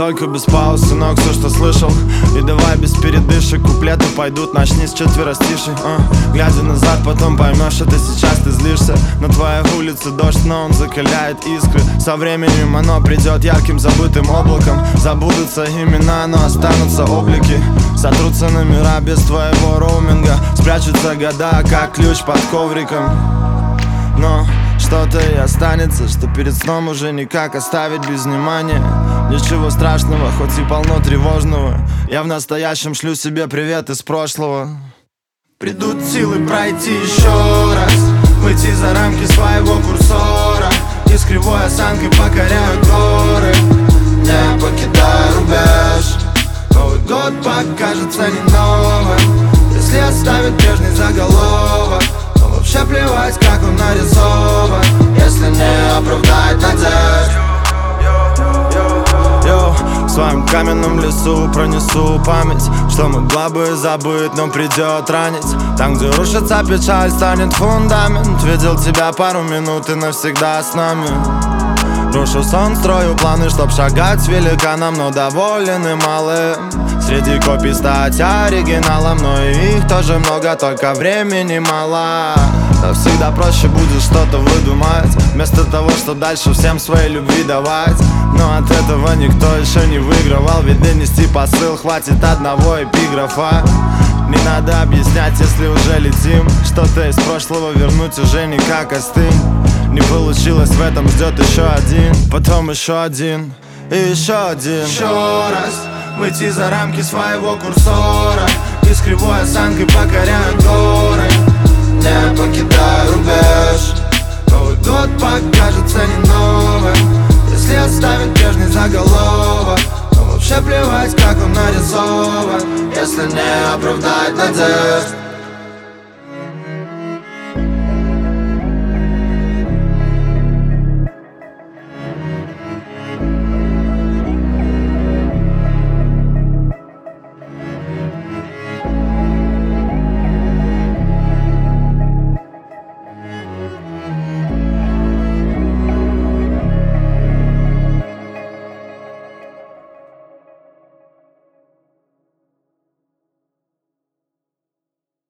только без пауз, сынок, все, что слышал. И давай без передышек, куплеты пойдут, начни с четверостишей. Глядя назад, потом поймешь, это сейчас ты злишься. На твоей улице дождь, но он закаляет искры. Со временем оно придет ярким забытым облаком. Забудутся имена, но останутся облики. Сотрутся номера без твоего роуминга. Спрячутся года, как ключ под ковриком. Но что-то и останется, что перед сном уже никак оставить без внимания. Ничего страшного, хоть и полно тревожного. Я в настоящем шлю себе привет из прошлого. Придут силы пройти еще раз, выйти за рамки своего курсора. И с кривой осанкой покоряю горы, не покидая рубеж. Новый год покажется не новым, если оставит прежний заголовок. Но вообще плевать, как он нарисован, если не оправдает надежд. В своем каменном лесу пронесу память, что могла бы забыть, но придет ранить. Там, где рушится печаль, станет фундамент. Видел тебя пару минут и навсегда с нами. Рушу сон, строю планы, чтоб шагать с великаном, но доволен и малым. Среди копий стать оригиналом, но и их тоже много, только времени мало. Но всегда проще будет что-то выдумать, вместо того, что дальше всем своей любви давать. Но от этого никто еще не выигрывал, ведь донести посыл хватит одного эпиграфа. Не надо объяснять, если уже летим. Что-то из прошлого вернуть уже никак, остынь. Не получилось, в этом ждет еще один, потом еще один и еще один. Еще раз выйти за рамки своего курсора и с кривой осанкой покоряю горы, не покидая рубеж. Новый год покажется не новым, если оставит прежний заголовок. Но вообще плевать, как он нарисован, если не оправдать надежд.